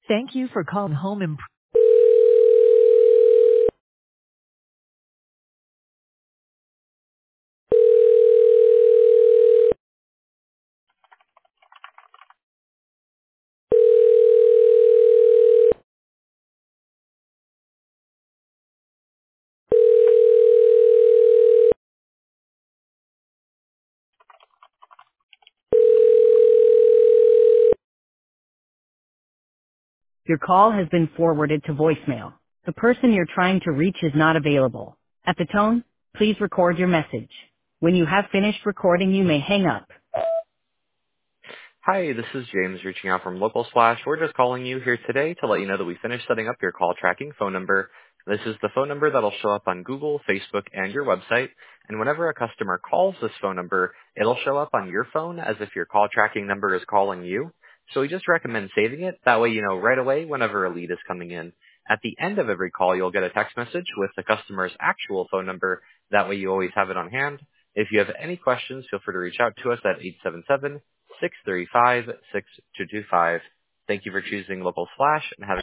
Thank you for calling Home Improvement. Your call has been forwarded to voicemail. The person you're trying to reach is not available. At the tone, please record your message. When you have finished recording, you may hang up. Hi, this is James reaching out from Local Slash. We're just calling you here today to let you know that we finished setting up your call tracking phone number. This is the phone number that'll show up on Google, Facebook, and your website. And whenever a customer calls this phone number, it'll show up on your phone as if your call tracking number is calling you. So we just recommend saving it. That way you know right away whenever a lead is coming in. At the end of every call, you'll get a text message with the customer's actual phone number. That way you always have it on hand. If you have any questions, feel free to reach out to us at 877-635-6225. Thank you for choosing Local Slash and have a